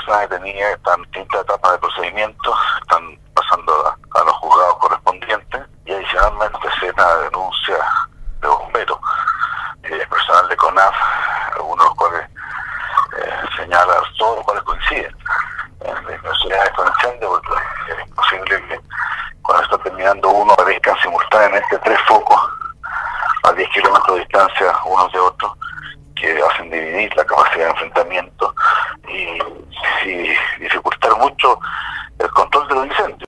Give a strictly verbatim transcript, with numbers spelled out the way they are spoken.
personas detenidas están en distintas etapas de procedimiento, están pasando a, a los juzgados correspondientes y adicionalmente se da una denuncia de bomberos, eh, personal de CONAF, algunos de los cuales eh, señalan, todos los cuales coinciden en la necesidad de incendio, porque es imposible que cuando está terminando uno aparezcan simultáneamente tres focos a diez kilómetros de distancia unos de otros, que hacen dividir la capacidad de enfrentamiento y, y dificultar mucho el control de los incendios.